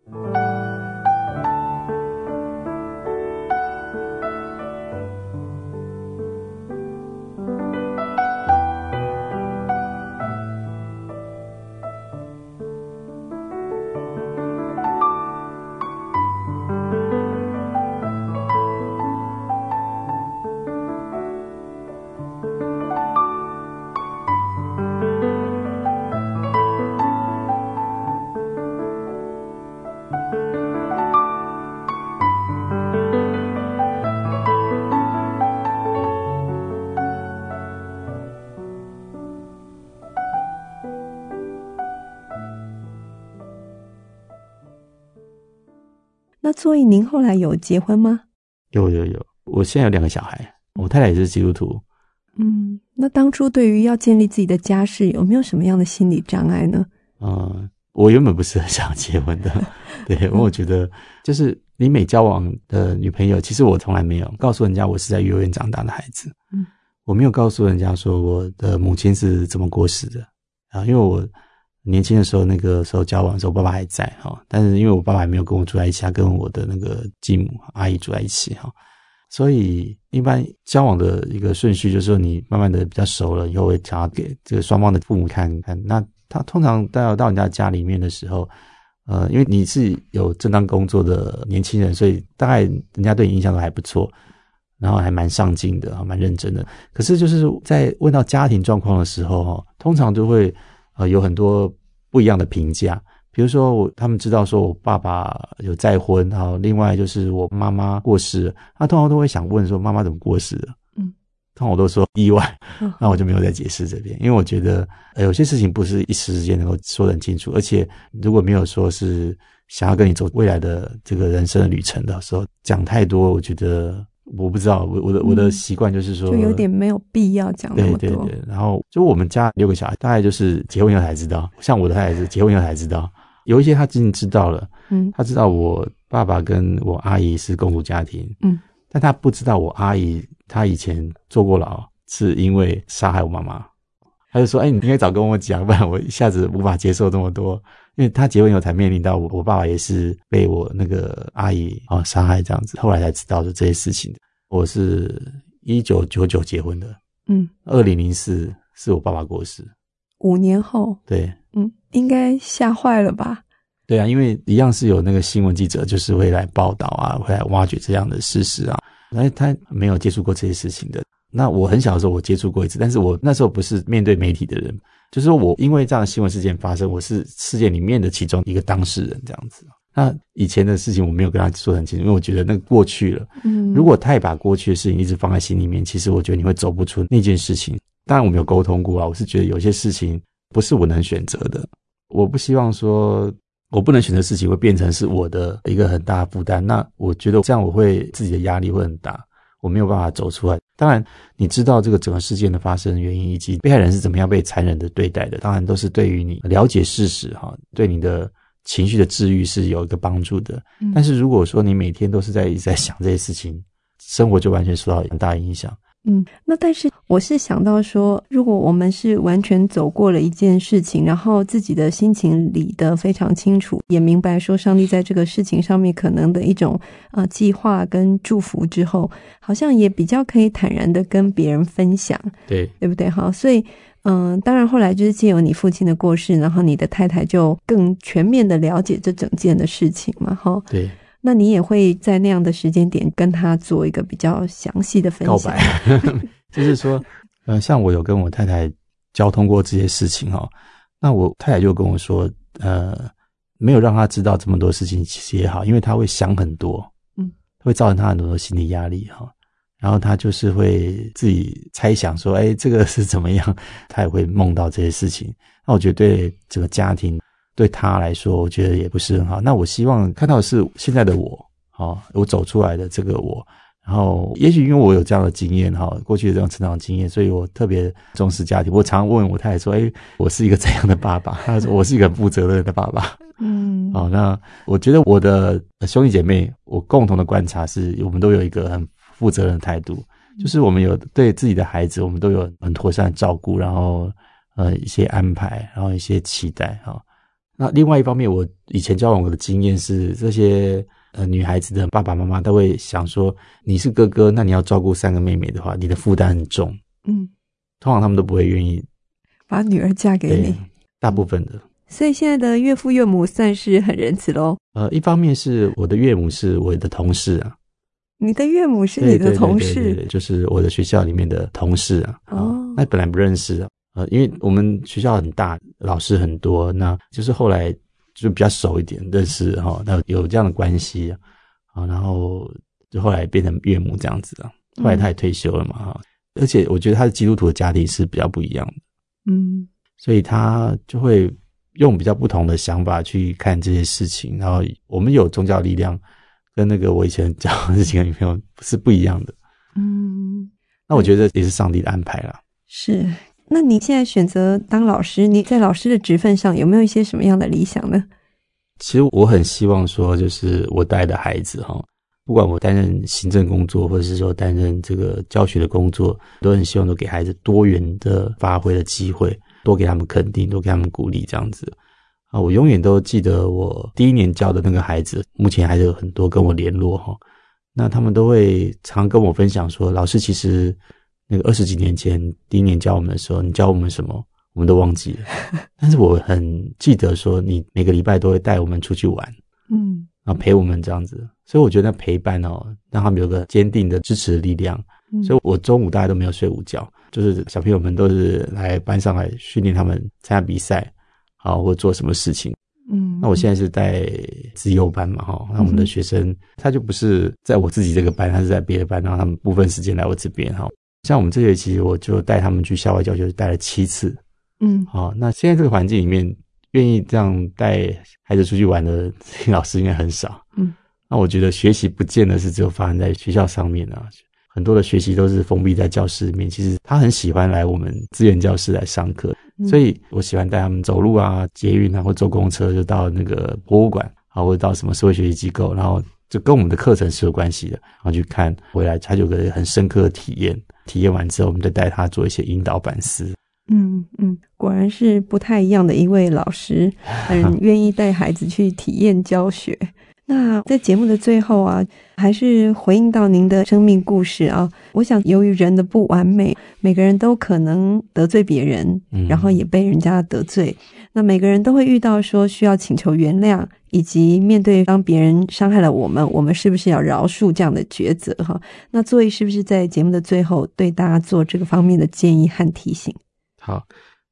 那所以您后来有结婚吗？ 有有有，我现在有两个小孩，我太太也是基督徒。 嗯，那当初对于要建立自己的家室，有没有什么样的心理障碍呢？ 嗯，我原本不是很想结婚的，对，因为我觉得就是你每交往的女朋友，其实我从来没有告诉人家我是在幼儿园长大的孩子。嗯，我没有告诉人家说我的母亲是怎么过世的啊，因为我年轻的时候，那个时候交往的时候，我爸爸还在哈，但是因为我爸爸还没有跟我住在一起，他跟我的那个继母阿姨住在一起哈，所以一般交往的一个顺序就是说，你慢慢的比较熟了以后，会想要给这个双方的父母看看。那他通常到到人家家里面的时候，呃，因为你是有正当工作的年轻人，所以大概人家对你印象都还不错，然后还蛮上进的，蛮认真的。可是就是在问到家庭状况的时候，通常就会呃有很多不一样的评价。比如说我他们知道说我爸爸有再婚，然后另外就是我妈妈过世了，他通常都会想问说妈妈怎么过世了。嗯，通常我都说意外，那我就没有再解释这边，因为我觉得呃有些事情不是一时之间能够说得很清楚，而且如果没有说是想要跟你走未来的这个人生的旅程的时候，讲太多，我觉得我不知道，我我的我的习惯就是说， 就有点没有必要讲那么多。 对对对，然后就我们家六个小孩，大概就是结婚以后才知道，像我的太太是结婚以后才知道，有一些他已经知道了，嗯，他知道我爸爸跟我阿姨是共组家庭，嗯，但他不知道我阿姨她以前坐过牢，是因为杀害我妈妈。他就说：“哎、欸，你应该早跟我讲，不然我一下子无法接受这么多。”因为他结婚以后才面临到我，我爸爸也是被我那个阿姨啊杀害这样子，后来才知道的这些事情。我是一九九九结婚的，嗯，二零零四是我爸爸过世， 五年后， 对， 嗯，应该吓坏了吧？ 对啊，因为一样是有那个新闻记者，就是会来报道啊，会来挖掘这样的事实啊，那他没有接触过这些事情的。那我很小的时候我接触过一次，但是我那时候不是面对媒体的人，就是说我因为这样的新闻事件发生，我是事件里面的其中一个当事人这样子。 那以前的事情我没有跟他说很清楚，因为我觉得那个过去了。 嗯， 如果太把过去的事情一直放在心里面，其实我觉得你会走不出那件事情。当然我们有沟通过啊，我是觉得有些事情不是我能选择的，我不希望说我不能选择事情会变成是我的一个很大的负担，那我觉得这样我会自己的压力会很大，我没有办法走出来。当然你知道这个整个事件的发生原因以及被害人是怎么样被残忍的对待的，当然都是对于你了解事实对你的情绪的治愈是有一个帮助的、嗯、但是如果说你每天都是在一直在想这些事情，生活就完全受到很大影响。 嗯，那但是我是想到说，如果我们是完全走过了一件事情，然后自己的心情理得非常清楚，也明白说上帝在这个事情上面可能的一种呃计划跟祝福之后，好像也比较可以坦然的跟别人分享， 对对不对？好，所以嗯、呃，当然后来就是借由你父亲的过世，然后你的太太就更全面的了解这整件的事情嘛，哈， 对。 那你也会在那样的时间点跟他做一个比较详细的分享，告白就是说呃，像我有跟我太太交通过这些事情齁，那我太太就跟我说呃，没有让他知道这么多事情其实也好，因为他会想很多，嗯，会造成他很多的心理压力齁，然后他就是会自己猜想说诶这个是怎么样，他也会梦到这些事情。那我觉得对整个家庭对他来说我觉得也不是很好，那我希望看到的是现在的我、哦、我走出来的这个我，然后也许因为我有这样的经验、哦、过去的这种成长经验，所以我特别重视家庭。我常问我太太说诶我是一个怎样的爸爸，她说我是一个很负责任的爸爸。嗯，好，那我觉得我的兄弟姐妹我共同的观察是我们都有一个很负责任的态度，就是我们有对自己的孩子我们都有很妥善的照顾，然后呃一些安排，然后一些期待、哦，那另外一方面，我以前交往的经验是，这些呃女孩子的爸爸妈妈都会想说，你是哥哥，那你要照顾三个妹妹的话，你的负担很重。嗯，通常他们都不会愿意把女儿嫁给你， 大部分的。 所以现在的岳父岳母算是很仁慈咯。 呃，一方面是我的岳母是我的同事啊。 你的岳母是你的同事？对对对对对， 就是我的学校里面的同事啊。哦，那本来不认识啊。呃，因为我们学校很大，老师很多，那就是后来就比较熟一点，认识齁，那有这样的关系啊，然后就后来变成岳母这样子啊。后来他也退休了嘛哈、嗯，而且我觉得他是基督徒的家庭是比较不一样的，嗯，所以他就会用比较不同的想法去看这些事情，然后我们有宗教力量，跟那个我以前讲的事情的女朋友是不一样的，嗯，那我觉得也是上帝的安排啦， 是。那你现在选择当老师，你在老师的职分上有没有一些什么样的理想呢？ 其实我很希望说，就是我带的孩子齁，不管我担任行政工作，或者是说担任这个教学的工作，都很希望都给孩子多元的发挥的机会，多给他们肯定，多给他们鼓励这样子啊。我永远都记得我第一年教的那个孩子，目前还是有很多跟我联络齁，那他们都会常跟我分享说，老师其实那个二十几年前第一年教我们的时候，你教我们什么我们都忘记了，但是我很记得说你每个礼拜都会带我们出去玩，嗯，然后陪我们这样子，所以我觉得那陪伴哦，让他们有个坚定的支持的力量、嗯、所以我中午大家都没有睡午觉，就是小朋友们都是来班上来训练他们参加比赛好或做什么事情。嗯，那我现在是带资优班嘛齁，那我们的学生、嗯、他就不是在我自己这个班，他是在别的班，然后他们部分时间来我这边齁。像我们这学期我就带他们去校外教学带了七次，嗯，好，那现在这个环境里面愿意这样带孩子出去玩的老师应该很少，嗯，那我觉得学习不见得是只有发生在学校上面啊，很多的学习都是封闭在教室里面，其实他很喜欢来我们资源教室来上课、嗯、所以我喜欢带他们走路啊捷运啊或坐公车就到那个博物馆啊或者到什么社会学习机构，然后就跟我们的课程是有关系的，然后去看回来他就有个很深刻的体验，体验完之后我们再带他做一些引导反思。 嗯嗯，果然是不太一样的一位老师，很愿意带孩子去体验教学。那在节目的最后啊，还是回应到您的生命故事啊，我想由于人的不完美，每个人都可能得罪别人、嗯、然后也被人家得罪，那每个人都会遇到说需要请求原谅，以及面对当别人伤害了我们，我们是不是要饶恕这样的抉择哈？那作毅是不是在节目的最后对大家做这个方面的建议和提醒？ 好，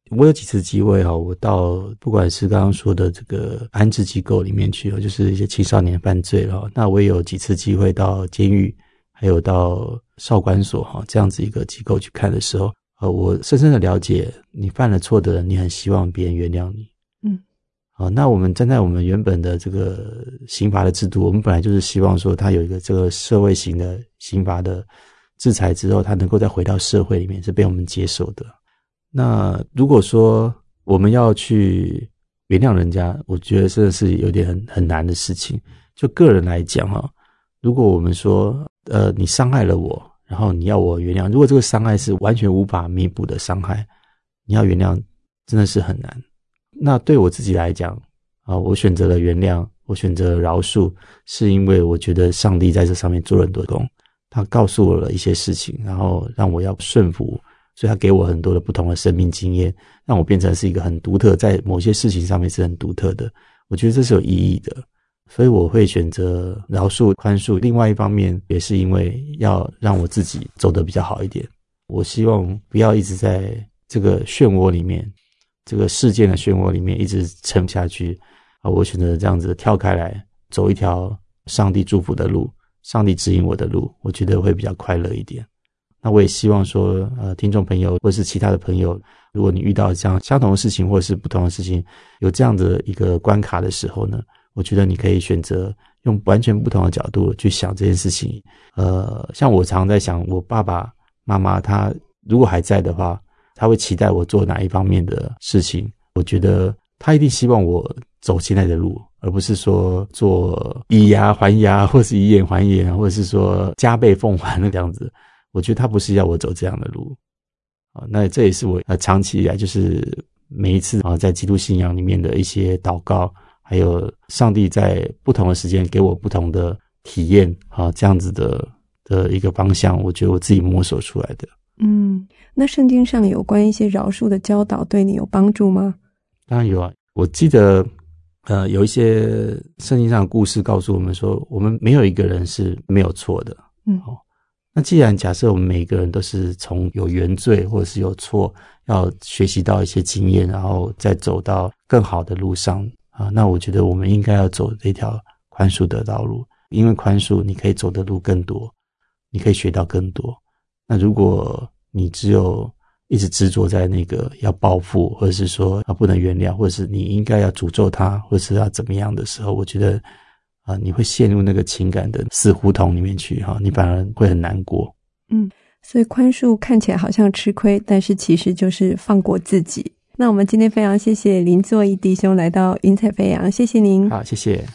我有几次机会哈，我到不管是刚刚说的这个安置机构里面去，就是一些青少年犯罪了，那我也有几次机会到监狱，还有到少管所哈这样子一个机构去看的时候，呃，我深深的了解，你犯了错的人，你很希望别人原谅你。 嗯， 好，那我们站在我们原本的这个刑罚的制度，我们本来就是希望说，他有一个这个社会型的刑罚的制裁之后，他能够再回到社会里面是被我们接受的。那如果说我们要去原谅人家，我觉得真的是有点很很难的事情。就个人来讲哈，如果我们说呃你伤害了我，然后你要我原谅，如果这个伤害是完全无法弥补的伤害，你要原谅真的是很难。那对我自己来讲啊，我选择了原谅，我选择了饶恕，是因为我觉得上帝在这上面做了很多工，他告诉我了一些事情，然后让我要顺服，所以他给我很多的不同的生命经验，让我变成是一个很独特，在某些事情上面是很独特的。我觉得这是有意义的，所以我会选择饶恕宽恕。另外一方面也是因为要让我自己走得比较好一点，我希望不要一直在这个漩涡里面，这个事件的漩涡里面一直沉下去啊！我选择这样子跳开来，走一条上帝祝福的路，上帝指引我的路，我觉得会比较快乐一点。那我也希望说呃，听众朋友或是其他的朋友，如果你遇到这样相同的事情或是不同的事情，有这样的一个关卡的时候呢，我觉得你可以选择用完全不同的角度去想这件事情。呃，像我常在想，我爸爸妈妈他如果还在的话，他会期待我做哪一方面的事情。我觉得他一定希望我走现在的路，而不是说做以牙还牙，或是以眼还眼，或者是说加倍奉还那样子。我觉得他不是要我走这样的路。那这也是我呃长期以来就是每一次啊在基督信仰里面的一些祷告，还有上帝在不同的时间给我不同的体验啊，这样子的的一个方向，我觉得我自己摸索出来的。 嗯，那圣经上有关一些饶恕的教导对你有帮助吗？ 当然有啊，我记得呃有一些圣经上的故事告诉我们说，我们没有一个人是没有错的。 嗯， 哦，那既然假设我们每个人都是从有原罪或者是有错，要学习到一些经验，然后再走到更好的路上啊，那我觉得我们应该要走这条宽恕的道路，因为宽恕你可以走的路更多，你可以学到更多。那如果你只有一直执着在那个要报复，或者是说啊不能原谅，或者是你应该要诅咒他，或者是要怎么样的时候，我觉得啊你会陷入那个情感的死胡同里面去哈，你反而会很难过。 嗯，所以宽恕看起来好像吃亏，但是其实就是放过自己。那我们今天非常谢谢林作义弟兄来到云彩飞扬，谢谢您。 好，谢谢。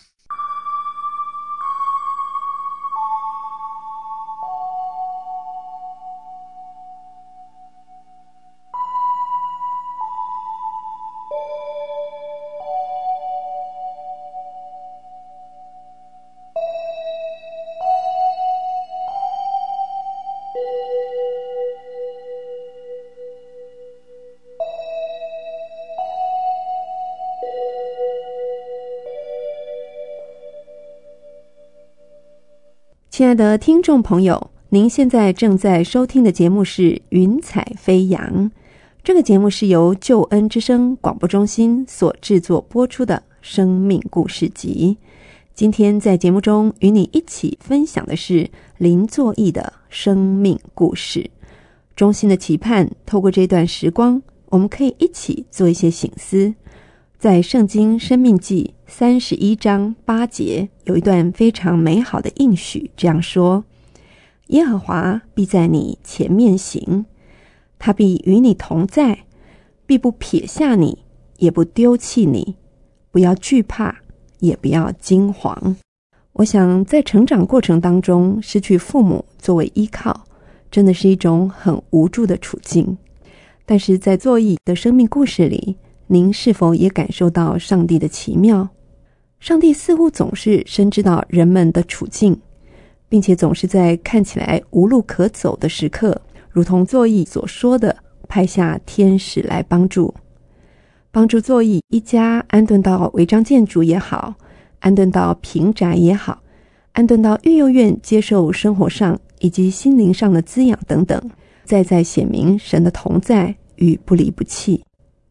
亲爱的听众朋友，您现在正在收听的节目是云彩飞扬，这个节目是由救恩之声广播中心所制作播出的生命故事集。今天在节目中与你一起分享的是林作义的生命故事。衷心的期盼透过这段时光，我们可以一起做一些省思。在圣经申命记三十一章八节有一段非常美好的应许，这样说：耶和华必在你前面行，他必与你同在，必不撇下你，也不丢弃你，不要惧怕，也不要惊惶。我想在成长过程当中，失去父母作为依靠，真的是一种很无助的处境。但是在作义的生命故事里，您是否也感受到上帝的奇妙？上帝似乎总是深知到人们的处境，并且总是在看起来无路可走的时刻，如同作义所说的，派下天使来帮助。帮助作义一家安顿到违章建筑也好，安顿到平宅也好，安顿到育幼院接受生活上以及心灵上的滋养等等，再再显明神的同在与不离不弃。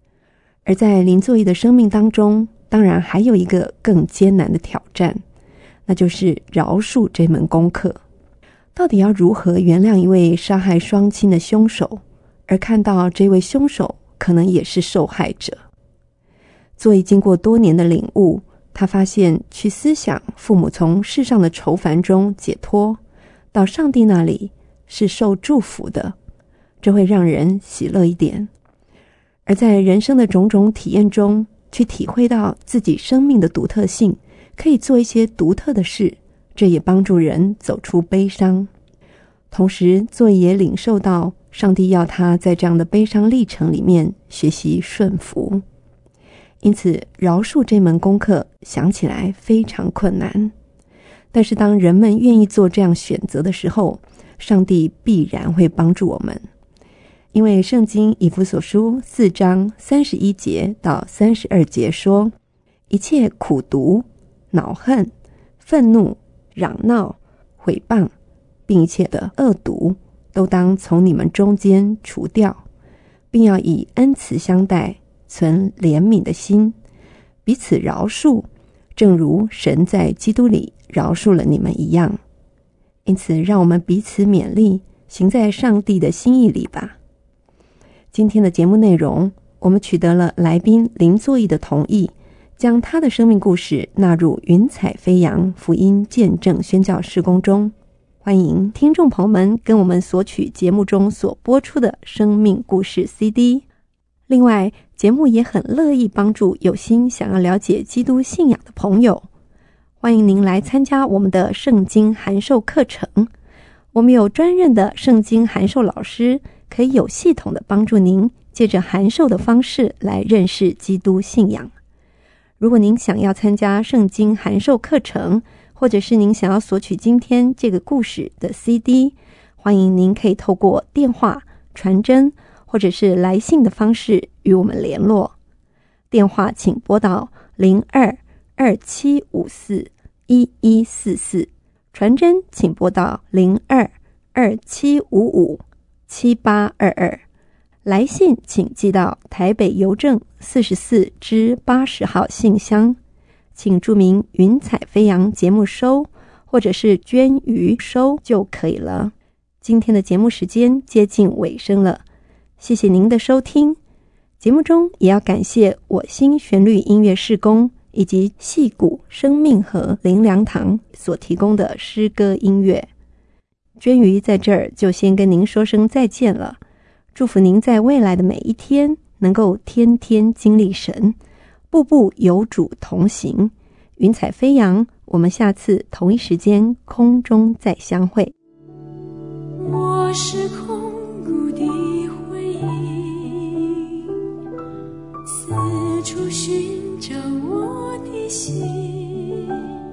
而在林作义的生命当中，当然还有一个更艰难的挑战，那就是饶恕这门功课。到底要如何原谅一位杀害双亲的凶手，而看到这位凶手可能也是受害者？作义经过多年的领悟，他发现去思想父母从世上的愁烦中解脱，到上帝那里是受祝福的，这会让人喜乐一点。而在人生的种种体验中，去体会到自己生命的独特性，可以做一些独特的事，这也帮助人走出悲伤。同时，作义也领受到上帝要他在这样的悲伤历程里面学习顺服。因此，饶恕这门功课想起来非常困难，但是当人们愿意做这样选择的时候，上帝必然会帮助我们。因为圣经以弗所书四章三十一节到三十二节说，一切苦毒、恼恨、愤怒、嚷闹、毁谤，并一切的恶毒，都当从你们中间除掉，并要以恩慈相待，存怜悯的心，彼此饶恕，正如神在基督里饶恕了你们一样。因此，让我们彼此勉励，行在上帝的心意里吧。今天的节目内容，我们取得了来宾林作义的同意，将他的生命故事纳入云彩飞扬福音见证宣教事工中。欢迎听众朋友们跟我们索取节目中所播出的生命故事 C D。 另外，节目也很乐意帮助有心想要了解基督信仰的朋友。欢迎您来参加我们的圣经函授课程，我们有专任的圣经函授老师，可以有系统的帮助您借着函授的方式来认识基督信仰。如果您想要参加圣经函授课程，或者是您想要索取今天这个故事的 C D， 欢迎您可以透过电话、传真或者是来信的方式与我们联络。电话请拨到零二二七五四一一四四，传真请拨到零二二七五五七八二二，来信请寄到台北邮政四十四支八十号信箱，请注明云彩飞扬节目收或者是捐鱼收就可以了。今天的节目时间接近尾声了，谢谢您的收听。节目中也要感谢我心旋律音乐事工以及戏谷生命和灵粮堂所提供的诗歌音乐。娟瑜在这儿就先跟您说声再见了，祝福您在未来的每一天能够天天经历神，步步有主同行。云彩飞扬，我们下次同一时间空中再相会。 我是空谷的回忆，四处寻找我的心，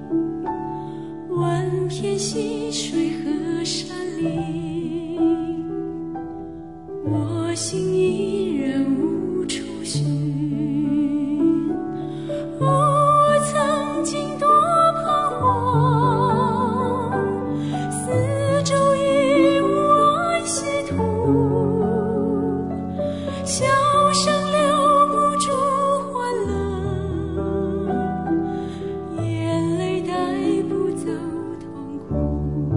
万片溪水和山林，我心依然无处寻。我曾经多彷徨，四周已无安息土，笑声留不住欢乐，眼泪带不走痛苦。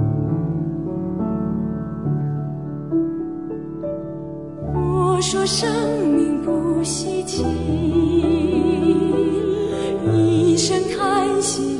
我说生命不稀奇，一声叹息